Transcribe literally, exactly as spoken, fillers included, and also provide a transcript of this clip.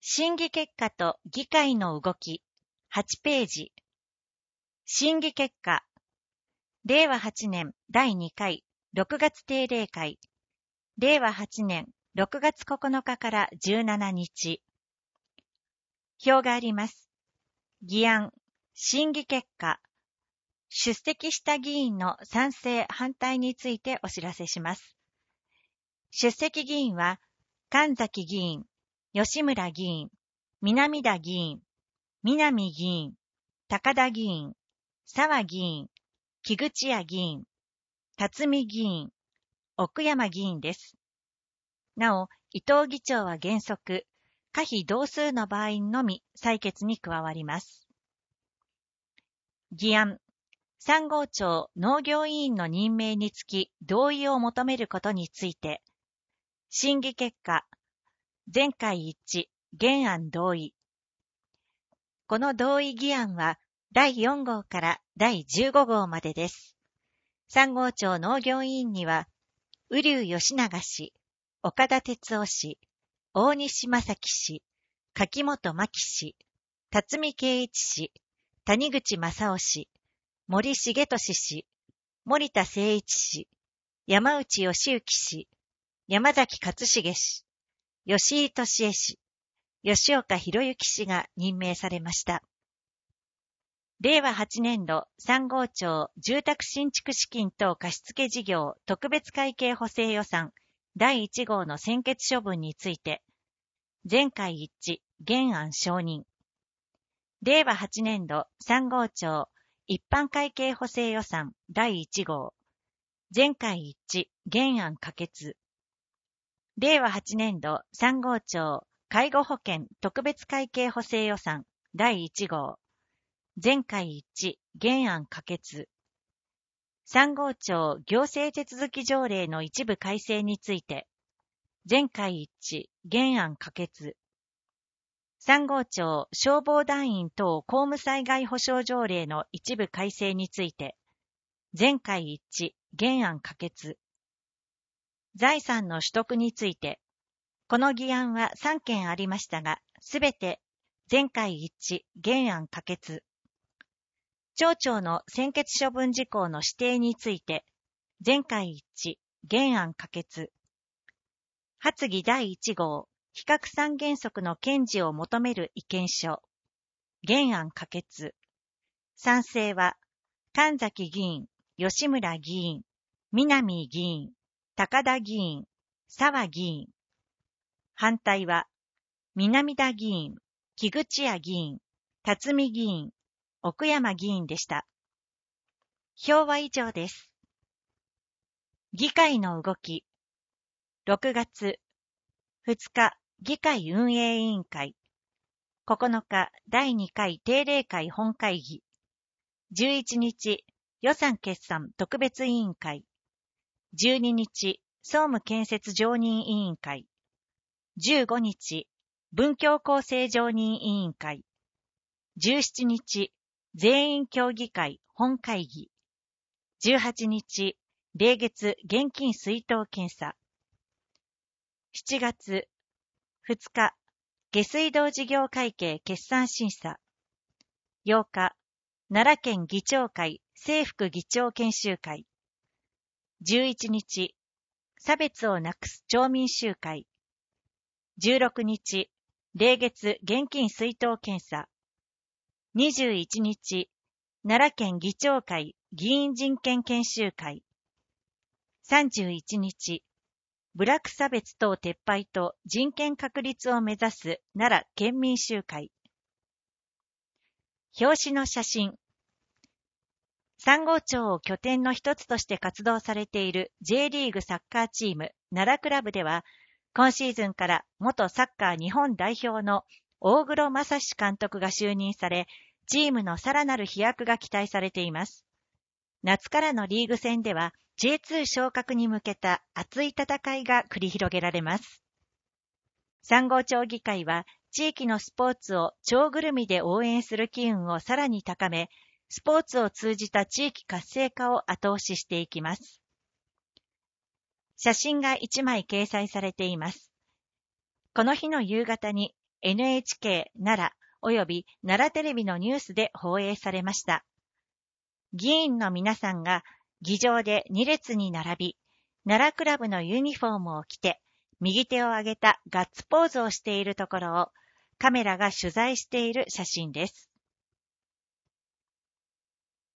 審議結果と議会の動き、はちページ。審議結果。れいわはちねんだいにかい、ろくがつ定例会。れいわはちねんろくがつここのかからじゅうしちにち。表があります。議案、審議結果。出席した議員の賛成・反対についてお知らせします。出席議員は、神崎議員、吉村議員、南田議員、南議員、高田議員、沢議員、木口屋議員、辰巳議員、奥山議員です。なお、伊藤議長は原則、可否同数の場合のみ採決に加わります。議案、さん号町農業委員の任命につき同意を求めることについて、審議結果、全会一致、原案同意。この同意議案はだいよん号からだいじゅうご号までです。さん号町農業委員には、瓜生吉永氏、岡田哲夫氏、大西正樹氏、柿本真希氏、辰巳圭一氏、谷口正夫氏、森重俊氏、森田誠一氏、山内義行氏、山崎勝重氏、吉井俊恵氏、吉岡博之氏が任命されました。れいわはちねんどさん号町住宅新築資金等貸付事業特別会計補正予算だいいち号の専決処分について、全会一致、原案承認。れいわはちねんどさん号町一般会計補正予算だいいち号、全会一致、原案可決。れいわはちねんどさん号町介護保険特別会計補正予算だいいち号、全会一致、原案可決。さん号町行政手続き条例の一部改正について、全会一致、原案可決。さん号町消防団員等公務災害保障条例の一部改正について、全会一致、原案可決。財産の取得について、この議案はさんけんありましたが、すべて全会一致、原案可決。町長の専決処分事項の指定について、全会一致、原案可決。発議だいいち号、非核三原則の堅持を求める意見書。原案可決。賛成は、神崎議員、吉村議員、南議員、高田議員、沢議員。反対は、南田議員、木口屋議員、辰巳議員、奥山議員でした。表は以上です。議会の動き。ろくがつふつか、議会運営委員会。ここのか、だいにかい定例会本会議。じゅういちにち、予算決算特別委員会。じゅうににち、総務建設常任委員会。じゅうごにち、文教構成常任委員会。じゅうしちにち、全員協議会本会議。じゅうはちにち、例月現金出納検査。しちがつふつか、下水道事業会計決算審査。ようか、奈良県議長会正副議長研修会。じゅういちにち、差別をなくす町民集会。じゅうろくにち、例月現金出納検査。にじゅういちにち、奈良県議長会議員人権研修会。さんじゅういちにち、部落差別等撤廃と人権確立を目指す奈良県民集会。表紙の写真。さん号町を拠点の一つとして活動されている J リーグサッカーチーム奈良クラブでは、今シーズンから元サッカー日本代表の大黒正史監督が就任され、チームのさらなる飛躍が期待されています。夏からのリーグ戦では ジェイツー 昇格に向けた熱い戦いが繰り広げられます。さん号町議会は地域のスポーツを町ぐるみで応援する機運をさらに高め、スポーツを通じた地域活性化を後押ししていきます。写真がいちまい掲載されています。この日の夕方にエヌエイチケー 奈良及び奈良テレビのニュースで放映されました。議員の皆さんが議場でに列に並び、奈良クラブのユニフォームを着て、右手を上げたガッツポーズをしているところをカメラが取材している写真です。